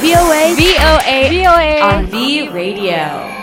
VOA on V Radio.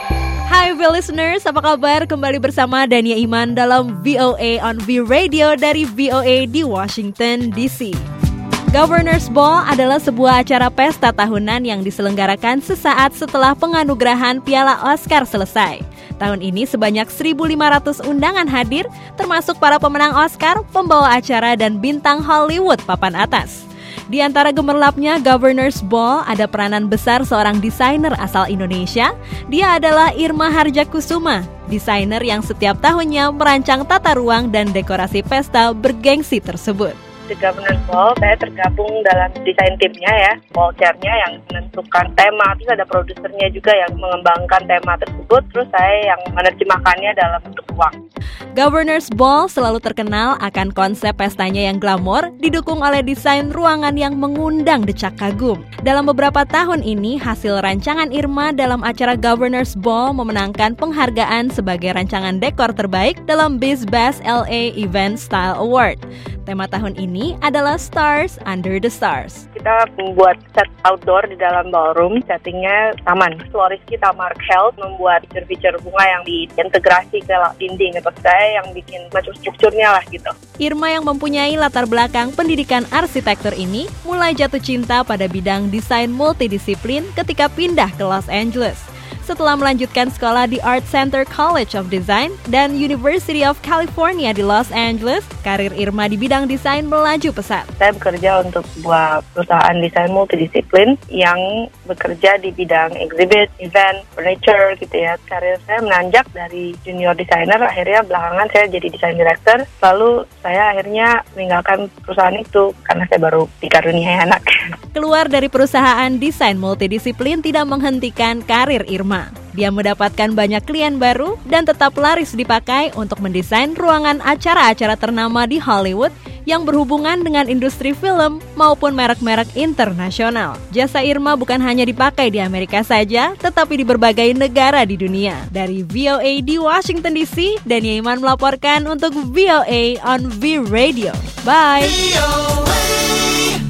Hai V listeners, apa kabar? Kembali bersama Dania Iman dalam VOA on V Radio dari VOA di Washington DC. Governor's Ball adalah sebuah acara pesta tahunan yang diselenggarakan sesaat setelah penganugerahan Piala Oscar selesai. Tahun ini sebanyak 1.500 undangan hadir, termasuk para pemenang Oscar, pembawa acara, dan bintang Hollywood papan atas. Di antara gemerlapnya Governor's Ball ada peranan besar seorang desainer asal Indonesia. Dia adalah Irma Harjakusuma, desainer yang setiap tahunnya merancang tata ruang dan dekorasi pesta bergengsi tersebut. Di Governor's Ball, saya tergabung dalam desain timnya ya, ball chair-nya yang menentukan tema, terus ada produsernya juga yang mengembangkan tema tersebut, terus saya yang menerjemahkannya dalam bentuk uang. Governor's Ball selalu terkenal akan konsep pestanya yang glamor, didukung oleh desain ruangan yang mengundang decak kagum. Dalam beberapa tahun ini, hasil rancangan Irma dalam acara Governor's Ball memenangkan penghargaan sebagai rancangan dekor terbaik dalam BizBest LA Event Style Award. Tema tahun ini adalah Stars Under the Stars. Kita membuat set outdoor di dalam ballroom, settingnya taman. Floris kita Mark Health membuat fitur-fitur bunga yang diintegrasi ke dinding. Atau saya yang bikin macam strukturnya lah gitu. Irma yang mempunyai latar belakang pendidikan arsitektur ini mulai jatuh cinta pada bidang desain multidisiplin ketika pindah ke Los Angeles. Setelah melanjutkan sekolah di Art Center College of Design dan University of California di Los Angeles, karir Irma di bidang desain melaju pesat. Saya bekerja untuk sebuah perusahaan desain multidisiplin yang bekerja di bidang exhibit, event, furniture gitu ya. Karir saya menanjak dari junior designer, akhirnya belakangan saya jadi design director. Lalu saya akhirnya meninggalkan perusahaan itu karena saya baru dikaruniai anak. Keluar dari perusahaan desain multidisiplin tidak menghentikan karir Irma. Dia mendapatkan banyak klien baru dan tetap laris dipakai untuk mendesain ruangan acara-acara ternama di Hollywood yang berhubungan dengan industri film maupun merek-merek internasional. Jasa Irma bukan hanya dipakai di Amerika saja, tetapi di berbagai negara di dunia. Dari VOA di Washington DC, Dania Iman melaporkan untuk VOA on V Radio. Bye! VOA.